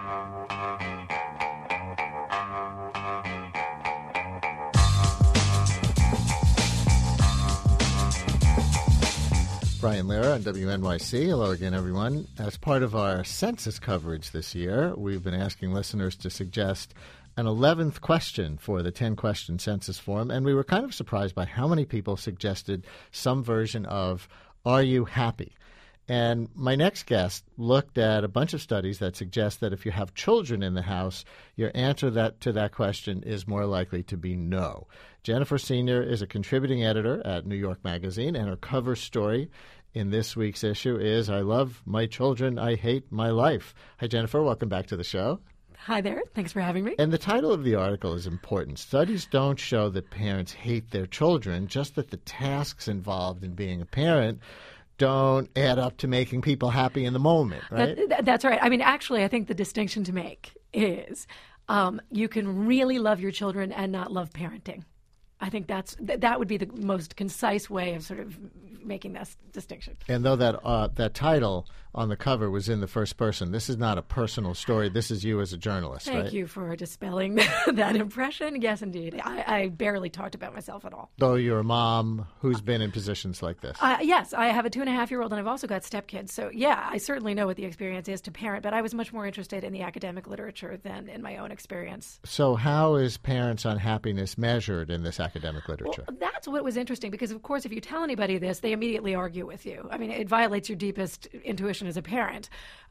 Brian Lehrer on WNYC. Hello again, everyone. As part of our census coverage this year, we've been asking listeners to suggest an 11th question for the 10-question census form, and we were kind of surprised by how many people suggested some version of, "Are you happy?" And my next guest looked at a bunch of studies that suggest that if you have children in the house, your answer to that question is more likely to be no. Jennifer Senior is a contributing editor at New York Magazine, and her cover story in this week's issue is, "I love my children, I hate my life." Hi, Jennifer. Welcome back to the show. Hi there. Thanks for having me. And the title of the article is important. Studies don't show that parents hate their children, just that the tasks involved in being a parent don't add up to making people happy in the moment, right? That's right. I mean, actually, I think the distinction to make is you can really love your children and not love parenting. I think that would be the most concise way of sort of making this distinction. And though that title on the cover was in the first person, this is not a personal story. This is you as a journalist, right? Thank you for dispelling that impression. Yes, indeed. I barely talked about myself at all. Though you're a mom who's been in positions like this. Yes, I have a 2.5-year-old, and I've also got stepkids. So, yeah, I certainly know what the experience is to parent, but I was much more interested in the academic literature than in my own experience. So how is parents' unhappiness measured in this academic literature? Well, that's what was interesting, because, of course, if you tell anybody this, they immediately argue with you. I mean, it violates your deepest intuition as a parent.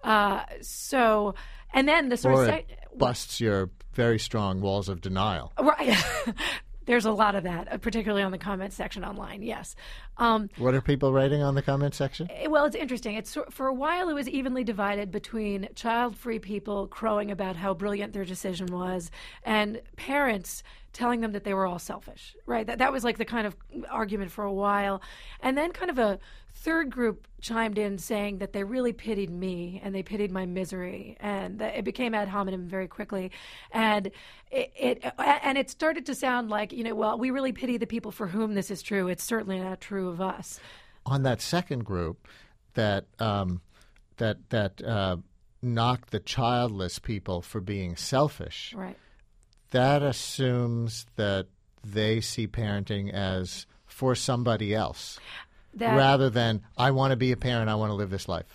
And then the sort of busts your very strong walls of denial. Right. There's a lot of that, particularly on the comment section online, yes. What are people writing on the comment section? Well, it's interesting. For a while, it was evenly divided between child-free people crowing about how brilliant their decision was and parents telling them that they were all selfish, right? That was like the kind of argument for a while. And then kind of a third group chimed in saying that they really pitied me and they pitied my misery. And it became ad hominem very quickly. And it started to sound like, well, we really pity the people for whom this is true. It's certainly not true of us. On that second group that knocked the childless people for being selfish, right? That assumes that they see parenting as for somebody else, rather than, I want to be a parent, I want to live this life.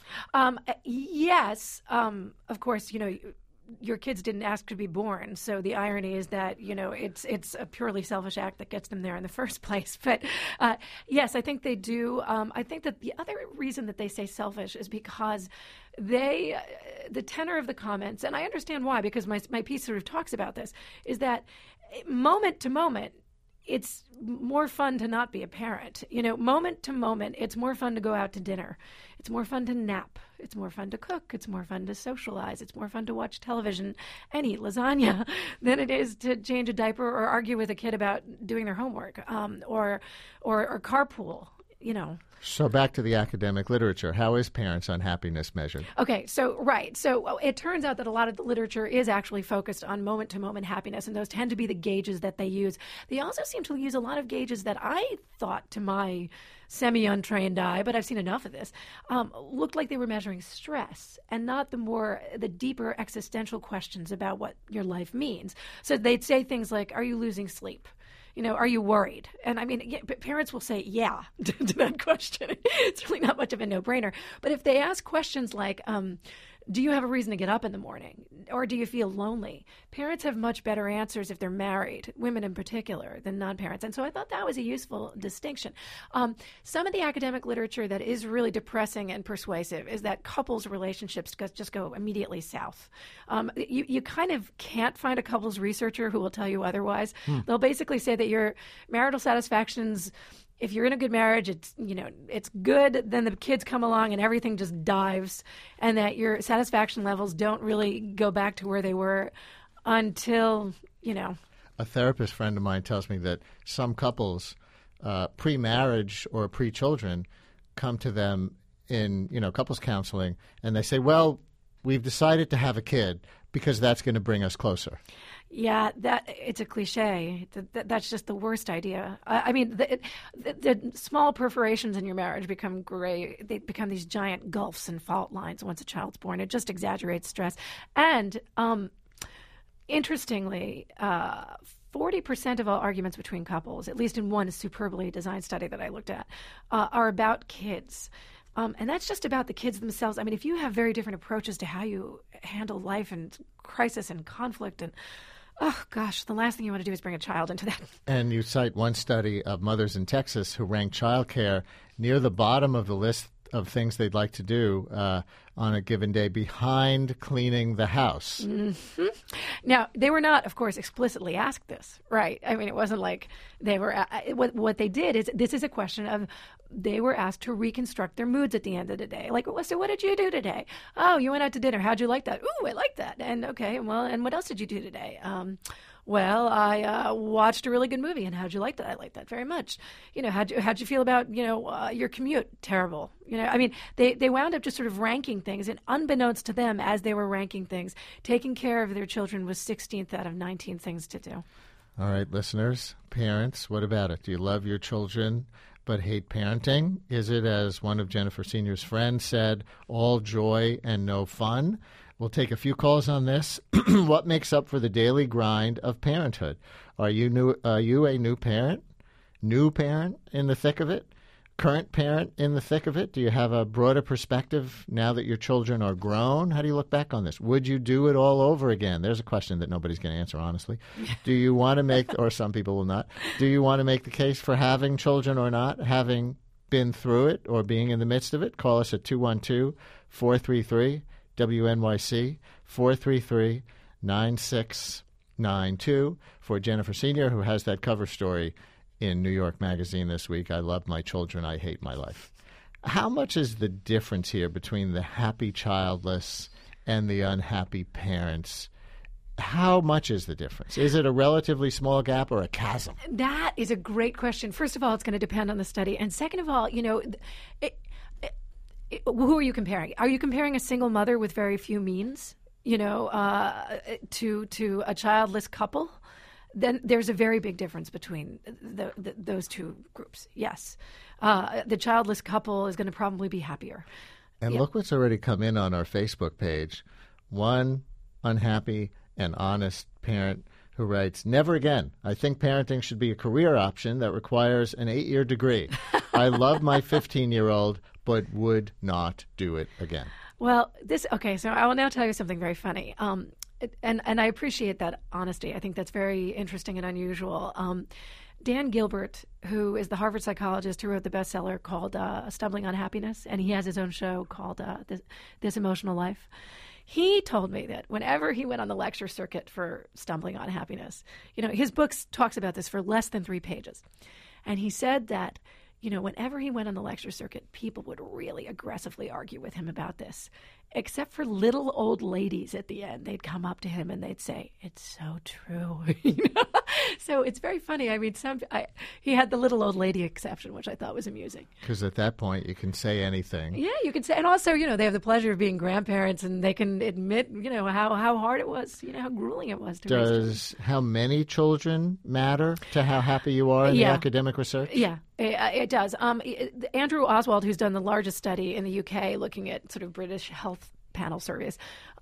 Yes. Of course, your kids didn't ask to be born, so the irony is that, it's a purely selfish act that gets them there in the first place. But yes, I think they do. I think that the other reason that they say selfish is because the tenor of the comments, and I understand why, because my piece sort of talks about this, is that moment to moment, it's more fun to not be a parent. Moment to moment, it's more fun to go out to dinner. It's more fun to nap. It's more fun to cook. It's more fun to socialize. It's more fun to watch television and eat lasagna than it is to change a diaper or argue with a kid about doing their homework, or carpool. So back to the academic literature. How is parents' unhappiness measured? Okay, so it turns out that a lot of the literature is actually focused on moment-to-moment happiness, and those tend to be the gauges that they use. They also seem to use a lot of gauges that I thought, to my semi-untrained eye, but I've seen enough of this, looked like they were measuring stress and not the deeper existential questions about what your life means. So they'd say things like, are you losing sleep? Are you worried? And I mean, parents will say, yeah, to that question. It's really not much of a no-brainer. But if they ask questions like, do you have a reason to get up in the morning? Or do you feel lonely? Parents have much better answers if they're married, women in particular, than non-parents. And so I thought that was a useful distinction. Some of the academic literature that is really depressing and persuasive is that couples relationships just go immediately south. You kind of can't find a couples researcher who will tell you otherwise. They'll basically say that your marital satisfaction's, if you're in a good marriage, it's good, then the kids come along and everything just dives, and that your satisfaction levels don't really go back to where they were until, A therapist friend of mine tells me that some couples, pre-marriage or pre-children, come to them in, couples counseling, and they say, well, we've decided to have a kid because that's going to bring us closer. Yeah, it's a cliche. That's just the worst idea. I mean, the small perforations in your marriage become gray. They become these giant gulfs and fault lines once a child's born. It just exaggerates stress. And interestingly, 40% of all arguments between couples, at least in one superbly designed study that I looked at, are about kids. And that's just about the kids themselves. I mean, if you have very different approaches to how you handle life and crisis and conflict and, oh, gosh, the last thing you want to do is bring a child into that. And you cite one study of mothers in Texas who ranked childcare near the bottom of the list of things they'd like to do on a given day behind cleaning the house. Mm-hmm. Now, they were not, of course, explicitly asked this, right? I mean, it wasn't like they were what they did is this is a question of they were asked to reconstruct their moods at the end of the day. Like, so what did you do today? Oh, you went out to dinner. How'd you like that? Ooh, I like that. And okay, well, and what else did you do today? Well, I watched a really good movie, and how'd you like that? I liked that very much. You know, how'd you feel about your commute? Terrible. I mean, they wound up just sort of ranking things, and unbeknownst to them, as they were ranking things, taking care of their children was 16th out of 19 things to do. All right, listeners, parents, what about it? Do you love your children but hate parenting? Is it, as one of Jennifer Senior's friends said, all joy and no fun? We'll take a few calls on this. What makes up for the daily grind of parenthood? Are you a new parent? New parent in the thick of it? Current parent in the thick of it? Do you have a broader perspective now that your children are grown? How do you look back on this? Would you do it all over again? There's a question that nobody's going to answer, honestly. Do you want to make, or some people will not, do you want to make the case for having children or not, having been through it or being in the midst of it? Call us at 212-433-WNYC, 433-9692 for Jennifer Senior, who has that cover story in New York Magazine this week. I love my children. I hate my life. How much is the difference here between the happy childless and the unhappy parents? How much is the difference? Is it a relatively small gap or a chasm? That is a great question. First of all, it's going to depend on the study. And second of all, who are you comparing? Are you comparing a single mother with very few means, to a childless couple? Then there's a very big difference between those two groups. Yes. The childless couple is going to probably be happier. And look what's already come in on our Facebook page. One unhappy and honest parent who writes, "Never again. I think parenting should be a career option that requires an 8-year degree. I love my 15-year-old, but would not do it again." Well, so I will now tell you something very funny. And I appreciate that honesty. I think that's very interesting and unusual. Dan Gilbert, who is the Harvard psychologist who wrote the bestseller called Stumbling on Happiness, and he has his own show called This Emotional Life, he told me that whenever he went on the lecture circuit for Stumbling on Happiness, his book talks about this for less than 3 pages. And he said that, whenever he went on the lecture circuit, people would really aggressively argue with him about this, except for little old ladies at the end. They'd come up to him and they'd say, "It's so true." So it's very funny. I mean, he had the little old lady exception, which I thought was amusing. Because at that point, you can say anything. Yeah, you can say. And also, they have the pleasure of being grandparents, and they can admit, how hard it was, how grueling it was to raise children. Does how many children matter to how happy you are in the academic research? Yeah. It does. Andrew Oswald, who's done the largest study in the UK looking at sort of British health panel surveys,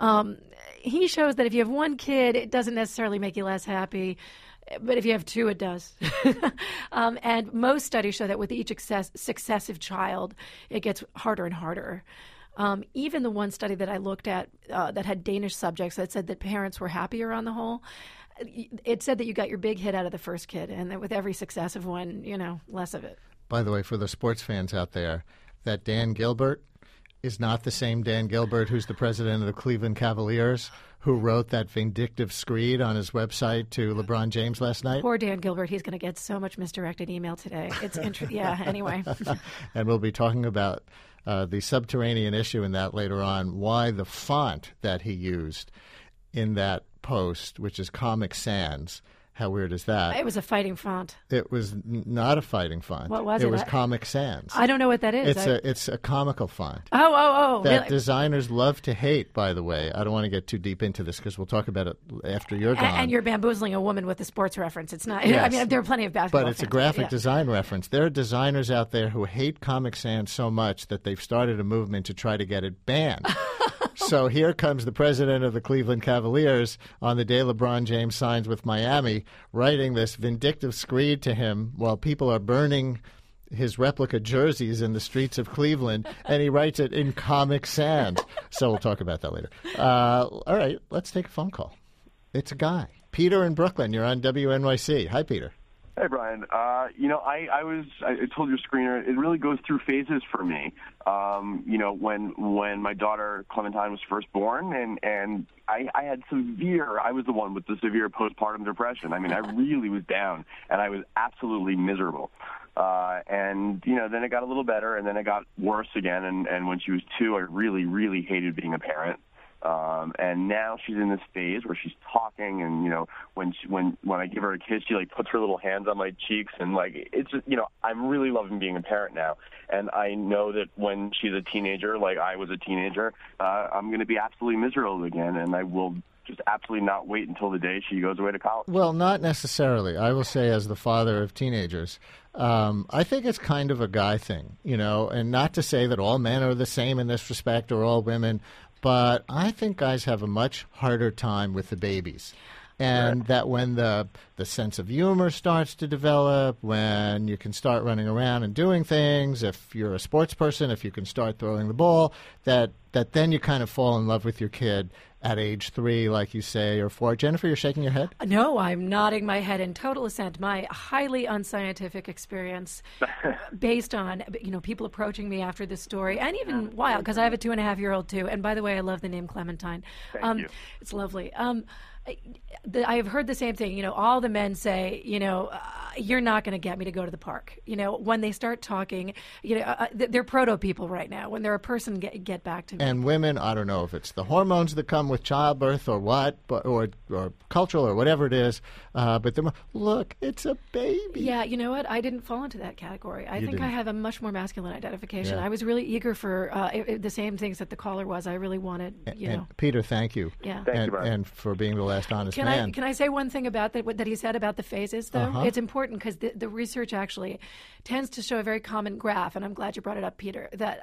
he shows that if you have one kid, it doesn't necessarily make you less happy. But if you have 2, it does. And most studies show that with each successive child, it gets harder and harder. Even the one study that I looked at that had Danish subjects that said that parents were happier on the whole, it said that you got your big hit out of the first kid, and that with every successive one, less of it. By the way, for the sports fans out there, that Dan Gilbert is not the same Dan Gilbert who's the president of the Cleveland Cavaliers, who wrote that vindictive screed on his website to LeBron James last night. Poor Dan Gilbert. He's going to get so much misdirected email today. It's anyway. And we'll be talking about the subterranean issue in that later on, why the font that he used in that post, which is Comic Sans, How weird is that? It was a fighting font. It was not a fighting font. What was it? It was Comic Sans. I don't know what that is. It's a comical font. Oh. That really? designers love to hate, by the way. I don't want to get too deep into this because we'll talk about it after you're gone. And you're bamboozling a woman with a sports reference. It's not. Yes. I mean, there are plenty of basketball But it's a fans. graphic design reference. There are designers out there who hate Comic Sans so much that they've started a movement to try to get it banned. So here comes the president of the Cleveland Cavaliers on the day LeBron James signs with Miami, writing this vindictive screed to him while people are burning his replica jerseys in the streets of Cleveland, and he writes it in Comic Sans. So we'll talk about that later. All right, let's take a phone call. It's a guy. Peter in Brooklyn, you're on WNYC. Hi, Peter. Hey, Brian. I told your screener, it really goes through phases for me. When my daughter Clementine was first born, and I was the one with the severe postpartum depression. I mean, I really was down, and I was absolutely miserable. Then it got a little better, and then it got worse again. And when she was 2, I really, really hated being a parent. And now she's in this phase where she's talking, and when I give her a kiss, she puts her little hands on my cheeks, and it's just, I'm really loving being a parent now. And I know that when she's a teenager, like I was a teenager, I'm going to be absolutely miserable again, and I will just absolutely not wait until the day she goes away to college. Well, not necessarily. I will say, as the father of teenagers, I think it's kind of a guy thing, and not to say that all men are the same in this respect or all women. But I think guys have a much harder time with the babies. And that when the sense of humor starts to develop, when you can start running around and doing things, if you're a sports person, if you can start throwing the ball, that then you kind of fall in love with your kid at age 3, like you say, or 4. Jennifer, you're shaking your head? No, I'm nodding my head in total assent. My highly unscientific experience based on, people approaching me after this story, and even wild, because I have a 2.5-year-old too. And by the way, I love the name Clementine. Thank you. It's lovely. I have heard the same thing. All the men say, you're not going to get me to go to the park. When they start talking, they're proto people right now. When they're a person, get back to me. And women, I don't know if it's the hormones that come with childbirth or what, or cultural or whatever it is. But look, it's a baby. Yeah, you know what? I didn't fall into that category. I think I have a much more masculine identification. Yeah. I was really eager for the same things that the caller was. I really wanted, And Peter, thank you. Yeah. Thank you, Brian. And for being the last honest man. Can I say one thing about that he said about the phases, though? Uh-huh. It's important because the research actually tends to show a very common graph, and I'm glad you brought it up, Peter, that,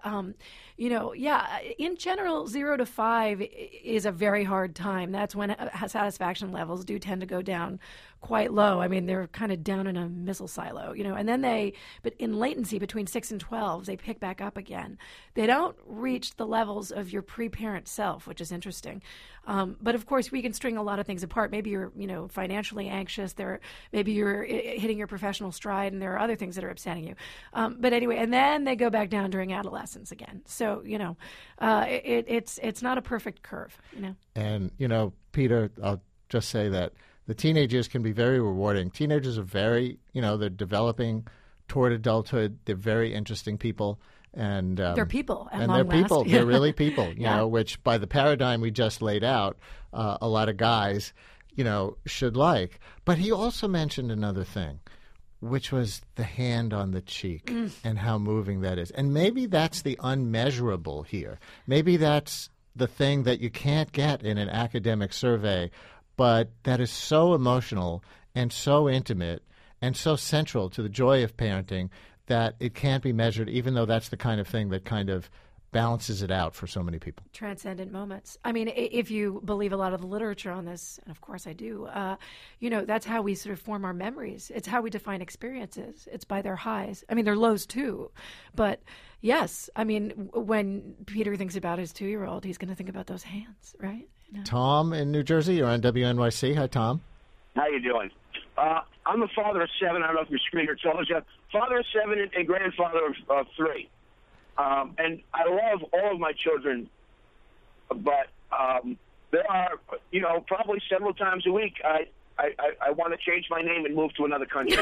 in general, 0 to 5 is a very hard time. That's when satisfaction levels do tend to go down quite low. I mean, they're kind of down in a missile silo, and then but in latency between 6 and 12, they pick back up again. They don't reach the levels of your pre-parent self, which is interesting. But of course, we can string a lot of things apart. Maybe you're, financially anxious. Maybe you're hitting your professional stride, and there are other things that are upsetting you. But anyway, and then they go back down during adolescence again. So, it's not a perfect curve, And, Peter, I'll just say that the teenage years can be very rewarding. Teenagers are very, they're developing toward adulthood. They're very interesting people. And they're people, and they're people. They're really people, Yeah. Which by the paradigm we just laid out, a lot of guys, should like. But he also mentioned another thing, which was the hand on the cheek and how moving that is. And maybe that's the unmeasurable here. Maybe that's the thing that you can't get in an academic survey, but that is so emotional and so intimate and so central to the joy of parenting that it can't be measured, even though that's the kind of thing that kind of balances it out for so many people. Transcendent moments. I mean, if you believe a lot of the literature on this, and of course I do, that's how we sort of form our memories. It's how we define experiences. It's by their highs. I mean, their lows too. But yes, I mean, when Peter thinks about his 2-year-old, he's going to think about those hands, right? Tom in New Jersey, you're on WNYC. Hi, Tom. How you doing? I'm the father of 7. I don't know if your screener told you. Father of 7 and grandfather of 3. And I love all of my children, but there are, probably several times a week I want to change my name and move to another country.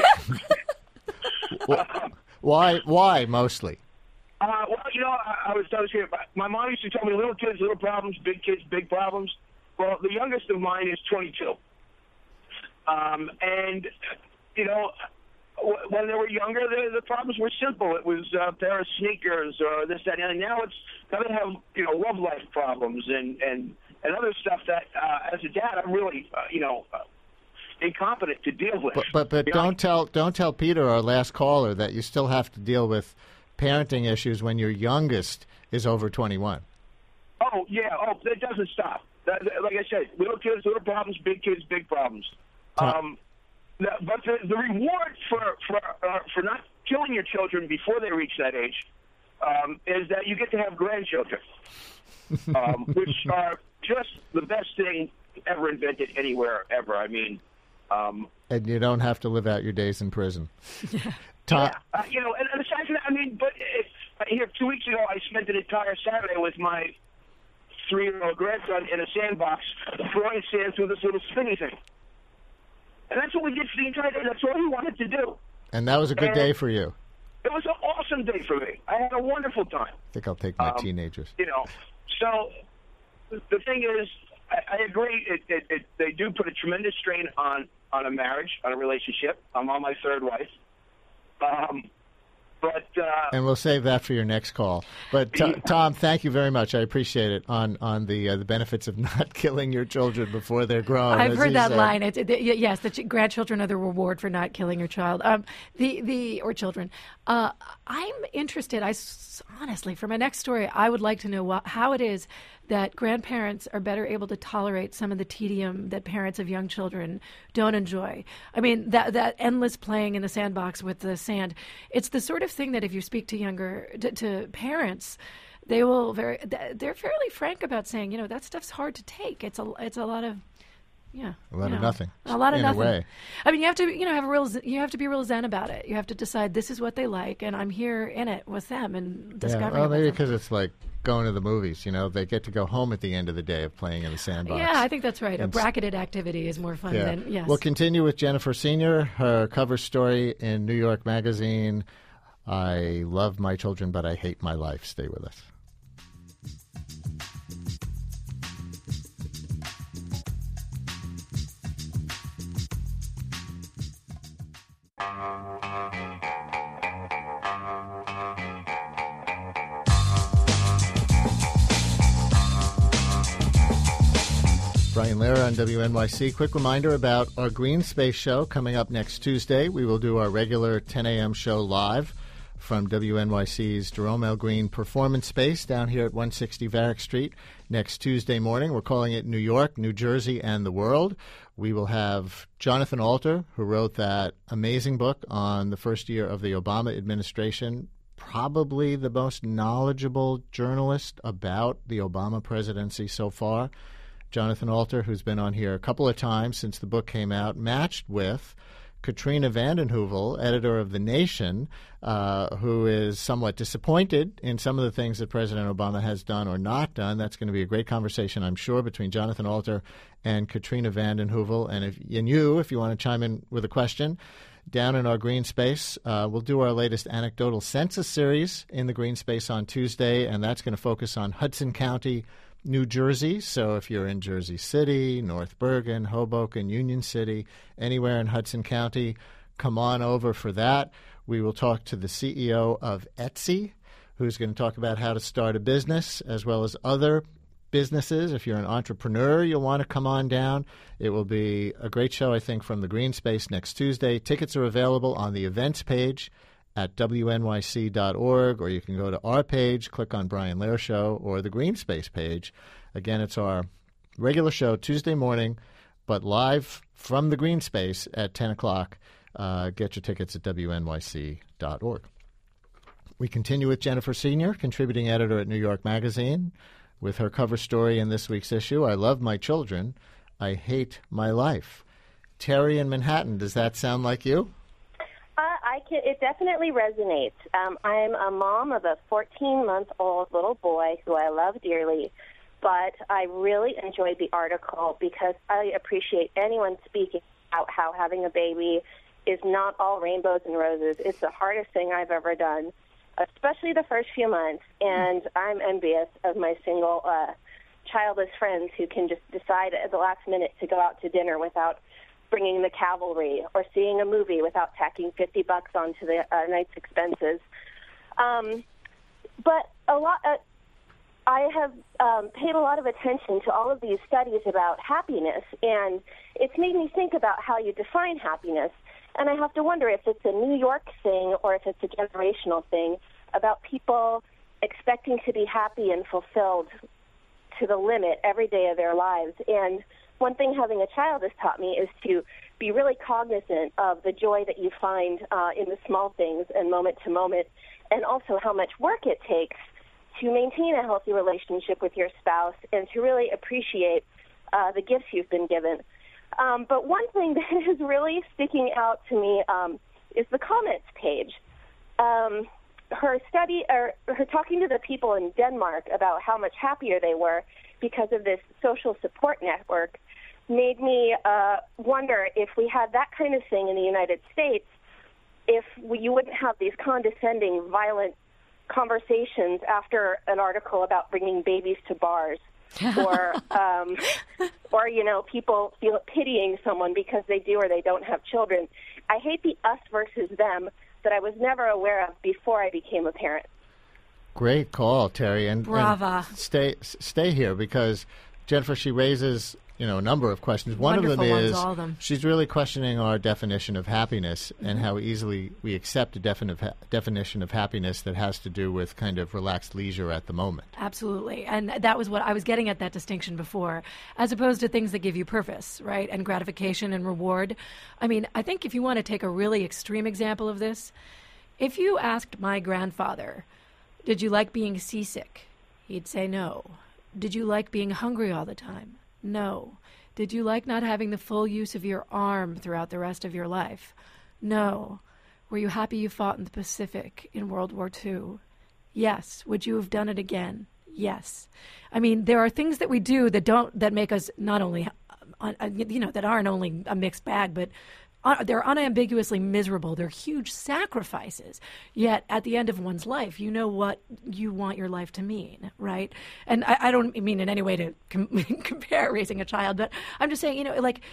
Why mostly? I was here. My mom used to tell me little kids, little problems, big kids, big problems. Well, the youngest of mine is 22. And, when they were younger, the problems were simple. It was a pair of sneakers or this, that, and now it's got to have, love life problems and other stuff that, as a dad, I'm really, incompetent to deal with. But don't tell Peter, our last caller, that you still have to deal with parenting issues when your youngest is over 21. Oh, yeah. Oh, it doesn't stop. Like I said, little kids, little problems, big kids, big problems. But the reward for not killing your children before they reach that age is that you get to have grandchildren, which are just the best thing ever invented anywhere, ever. I mean... and you don't have to live out your days in prison. Yeah. And aside from that, here 2 weeks ago, I spent an entire Saturday with my 3-year-old grandson in a sandbox throwing sand through this little spinny thing. And that's what we did for the entire day. That's all he wanted to do. And that was a good day for you. It was an awesome day for me. I had a wonderful time. I think I'll take my teenagers. So the thing is, I agree. They do put a tremendous strain on a marriage, on a relationship. I'm on my third wife. And we'll save that for your next call. But Tom, thank you very much. I appreciate it on the benefits of not killing your children before they're grown. I've heard that line. Yes, the grandchildren are the reward for not killing your child. Or children. I'm interested. Honestly, for my next story, I would like to know how it is that grandparents are better able to tolerate some of the tedium that parents of young children don't enjoy. I mean, that endless playing in the sandbox with the sand. It's the sort of thing that if you speak to parents, they will they're fairly frank about saying, that stuff's hard to take. It's a lot of a lot of nothing. A lot of nothing. In a way. I mean, you have to you have to be real zen about it. You have to decide this is what they like, and I'm here in it with them and discovering. Yeah, well, maybe because it's like going to the movies. They get to go home at the end of the day of playing in the sandbox. Yeah, I think that's right. A bracketed activity is more fun than yes. We'll continue with Jennifer Senior. Her cover story in New York Magazine. I love my children, but I hate my life. Stay with us. Brian Lehrer on WNYC. Quick reminder about our Green Space show coming up next Tuesday. We will do our regular 10 a.m. show live from WNYC's Jerome L. Green Performance Space down here at 160 Varick Street next Tuesday morning. We're calling it New York, New Jersey, and the World. We will have Jonathan Alter, who wrote that amazing book on the first year of the Obama administration, probably the most knowledgeable journalist about the Obama presidency so far. Jonathan Alter, who's been on here a couple of times since the book came out, matched with Katrina vanden Heuvel, editor of The Nation, who is somewhat disappointed in some of the things that President Obama has done or not done. That's going to be a great conversation, I'm sure, between Jonathan Alter and Katrina vanden Heuvel. And if you want to chime in with a question, down in our Green Space, we'll do our latest anecdotal census series in the Green Space on Tuesday, and that's going to focus on Hudson County, New Jersey. So if you're in Jersey City, North Bergen, Hoboken, Union City, anywhere in Hudson County, come on over for that. We will talk to the CEO of Etsy, who's going to talk about how to start a business as well as other businesses. If you're an entrepreneur, you'll want to come on down. It will be a great show, I think, from the Green Space next Tuesday. Tickets are available on the events page at WNYC.org, or you can go to our page, click on Brian Lehrer Show, or the Green Space page. Again, it's our regular show Tuesday morning, but live from the Green Space at 10 o'clock. Get your tickets at WNYC.org. We continue with Jennifer Senior, contributing editor at New York Magazine, with her cover story in this week's issue, I Love My Children, I Hate My Life. Terry in Manhattan, does that sound like you? It definitely resonates. I'm a mom of a 14-month-old little boy who I love dearly, but I really enjoyed the article because I appreciate anyone speaking about how having a baby is not all rainbows and roses. It's the hardest thing I've ever done, especially the first few months, and I'm envious of my single childless friends who can just decide at the last minute to go out to dinner without bringing the cavalry or seeing a movie without tacking $50 onto the night's expenses. But I have paid a lot of attention to all of these studies about happiness, and it's made me think about how you define happiness. And I have to wonder if it's a New York thing or if it's a generational thing about people expecting to be happy and fulfilled to the limit every day of their lives. And one thing having a child has taught me is to be really cognizant of the joy that you find in the small things and moment to moment, and also how much work it takes to maintain a healthy relationship with your spouse and to really appreciate the gifts you've been given. But one thing that is really sticking out to me is the comments page. Her study, or her talking to the people in Denmark about how much happier they were because of this social support network, made me wonder if we had that kind of thing in the United States, if you wouldn't have these condescending, violent conversations after an article about bringing babies to bars. or people feel pitying someone because they do or they don't have children. I hate the us versus them that I was never aware of before I became a parent. Great call, Terry, and Brava. And stay here, because Jennifer, she raises a number of questions. One Wonderful of them ones, is all of them. She's really questioning our definition of happiness and how easily we accept a definition of happiness that has to do with kind of relaxed leisure at the moment. Absolutely. And that was what I was getting at, that distinction before, as opposed to things that give you purpose, right, and gratification and reward. I mean, I think if you want to take a really extreme example of this, if you asked my grandfather, did you like being seasick? He'd say no. Did you like being hungry all the time? No. Did you like not having the full use of your arm throughout the rest of your life? No. Were you happy you fought in the Pacific in World War II? Yes. Would you have done it again? Yes. I mean, there are things that we do that make us not only, that aren't only a mixed bag, but they're unambiguously miserable. They're huge sacrifices. Yet at the end of one's life, you know what you want your life to mean, right? And I don't mean in any way to compare raising a child, but I'm just saying,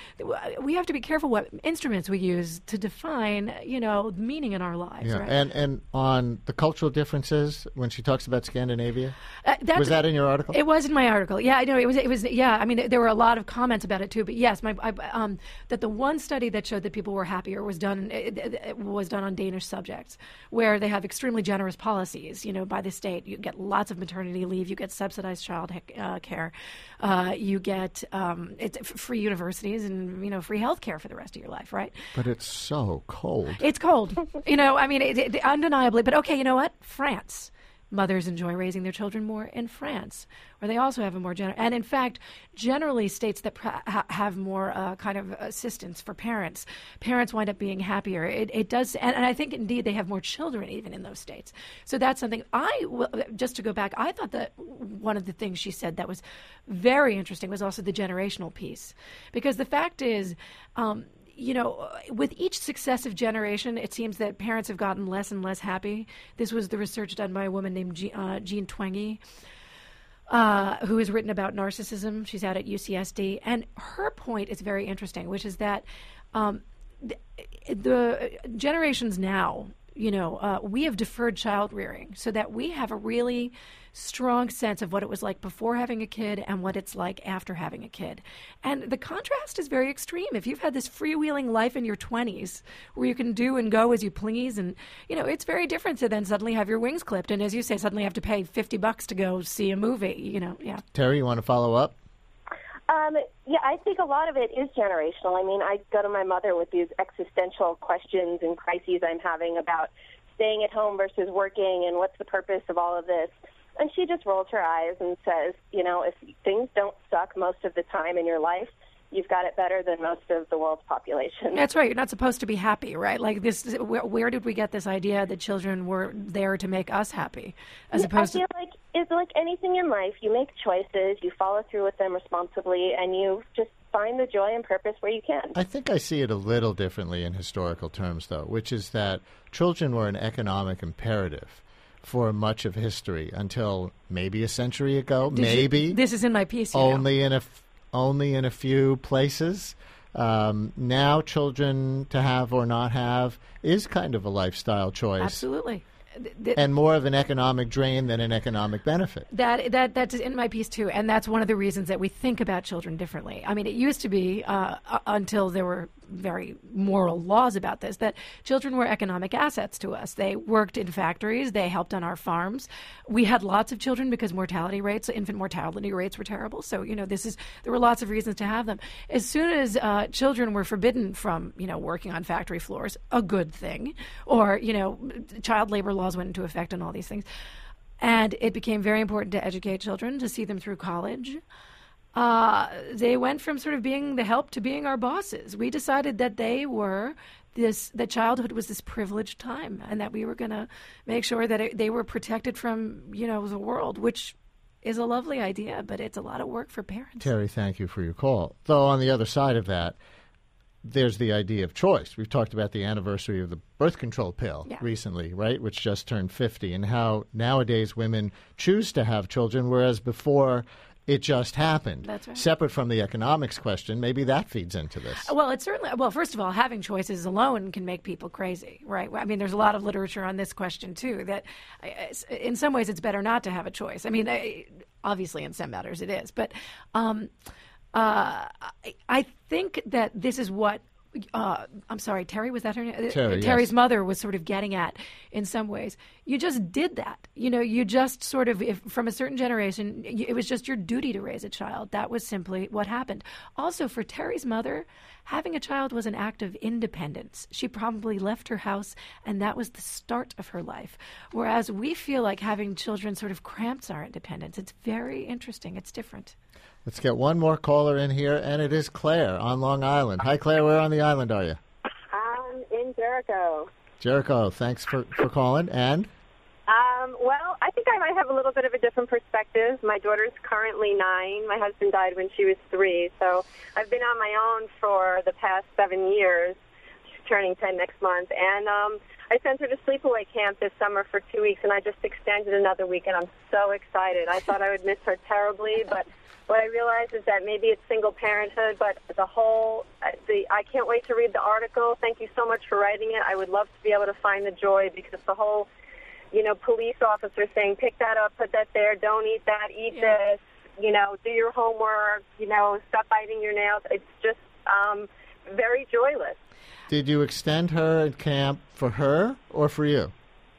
we have to be careful what instruments we use to define, meaning in our lives. Yeah, right? and on the cultural differences, when she talks about Scandinavia, was that in your article? It was in my article. Yeah, I know. It was. Yeah, I mean, there were a lot of comments about it too. But yes, that the one study that showed that people were happier was done on Danish subjects, where they have extremely generous policies, by the state. You get lots of maternity leave, you get subsidized child care, you get free universities and free health care for the rest of your life, right? But it's so cold. It's cold, undeniably. But okay, you know what? France. Mothers enjoy raising their children more in France, where they also have a more generous, and in fact, generally states that have more kind of assistance for parents. Parents wind up being happier. It does, and I think indeed they have more children even in those states. So that's something just to go back, I thought that one of the things she said that was very interesting was also the generational piece, because the fact is, with each successive generation, it seems that parents have gotten less and less happy. This was the research done by a woman named Jean Twenge, who has written about narcissism. She's out at UCSD. And her point is very interesting, which is that the generations now, we have deferred child rearing so that we have a really strong sense of what it was like before having a kid and what it's like after having a kid. And the contrast is very extreme. If you've had this freewheeling life in your 20s where you can do and go as you please, and, it's very different to then suddenly have your wings clipped. And as you say, suddenly have to pay $50 to go see a movie, yeah. Terry, you want to follow up? Yeah, I think a lot of it is generational. I mean, I go to my mother with these existential questions and crises I'm having about staying at home versus working and what's the purpose of all of this. And she just rolls her eyes and says, if things don't suck most of the time in your life, you've got it better than most of the world's population. That's right. You're not supposed to be happy, right? Like this, where did we get this idea that children were there to make us happy, as opposed to? I feel like it's like anything in life. You make choices, you follow through with them responsibly, and you just find the joy and purpose where you can. I think I see it a little differently in historical terms, though, which is that children were an economic imperative for much of history until maybe a century ago. This is in my piece. Only in a few places. Now children to have or not have is kind of a lifestyle choice. Absolutely. And more of an economic drain than an economic benefit. That's in my piece too, and that's one of the reasons that we think about children differently. I mean, it used to be until there were very moral laws about this, that children were economic assets to us. They worked in factories. They helped on our farms. We had lots of children because infant mortality rates were terrible. So, there were lots of reasons to have them. As soon as children were forbidden from, working on factory floors, a good thing, or, child labor laws went into effect and all these things. And it became very important to educate children, to see them through college. They went from sort of being the help to being our bosses. We decided that that childhood was this privileged time, and that we were going to make sure that they were protected from, the world, which is a lovely idea, but it's a lot of work for parents. Terry, thank you for your call. Though on the other side of that, there's the idea of choice. We've talked about the anniversary of the birth control pill recently, right, which just turned 50, and how nowadays women choose to have children, whereas before it just happened. That's right. Separate from the economics question, maybe that feeds into this. Well, it's certainly, first of all, having choices alone can make people crazy, right? I mean, there's a lot of literature on this question, too, that in some ways it's better not to have a choice. I mean, obviously in some matters it is. But I think that this is what I'm sorry, Terry, was that her name? Terry, Terry's yes. mother was sort of getting at in some ways. You just did that. You just sort of, from a certain generation, it was just your duty to raise a child. That was simply what happened. Also, for Terry's mother, having a child was an act of independence. She probably left her house, and that was the start of her life. Whereas we feel like having children sort of cramps our independence. It's very interesting. It's different. Let's get one more caller in here, and it is Claire on Long Island. Hi, Claire. Where on the island are you? I'm in Jericho. Jericho, thanks for calling. And? Well, I think I might have a little bit of a different perspective. My daughter's currently 9. My husband died when she was 3, so I've been on my own for the past 7 years. She's turning 10 next month. And I sent her to sleepaway camp this summer for 2 weeks, and I just extended another week, and I'm so excited. I thought I would miss her terribly, but what I realized is that maybe it's single parenthood, but I can't wait to read the article. Thank you so much for writing it. I would love to be able to find the joy, because the whole, police officer saying, pick that up, put that there, don't eat that, eat this, do your homework, stop biting your nails. It's just very joyless. Did you extend her at camp for her or for you?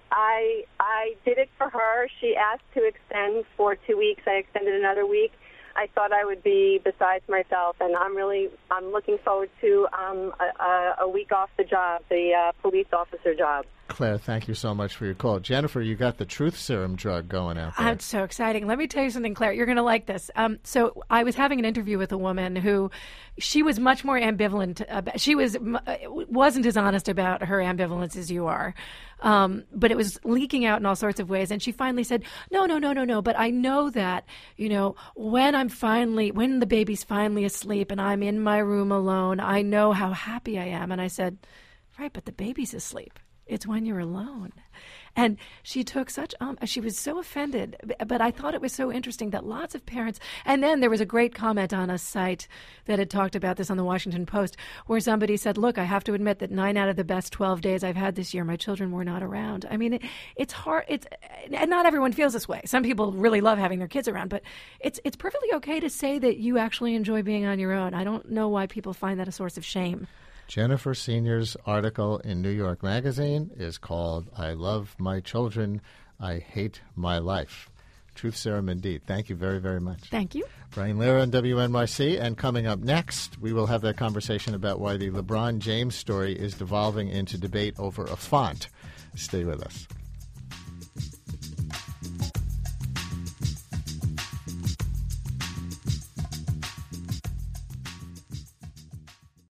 I did it for her. She asked to extend for 2 weeks. I extended another week. I thought I would be besides myself, and I'm looking forward to a week off the job, the police officer job. Claire, thank you so much for your call. Jennifer, you got the truth serum drug going out there. It's so exciting. Let me tell you something, Claire. You're going to like this. So I was having an interview with a woman who, she was much more ambivalent. She wasn't as honest about her ambivalence as you are. But it was leaking out in all sorts of ways. And she finally said, no. But I know that, when the baby's finally asleep and I'm in my room alone, I know how happy I am. And I said, right, but the baby's asleep. It's when you're alone. And she took she was so offended, but I thought it was so interesting that lots of parents, and then there was a great comment on a site that had talked about this on the Washington Post, where somebody said, look, I have to admit that 9 out of the best 12 days I've had this year, my children were not around. I mean, it's hard. And not everyone feels this way. Some people really love having their kids around, but it's perfectly okay to say that you actually enjoy being on your own. I don't know why people find that a source of shame. Jennifer Senior's article in New York Magazine is called I Love My Children, I Hate My Life. Truth serum indeed. Thank you very, very much. Thank you. Brian Lehrer on WNYC. And coming up next, we will have that conversation about why the LeBron James story is devolving into debate over a font. Stay with us.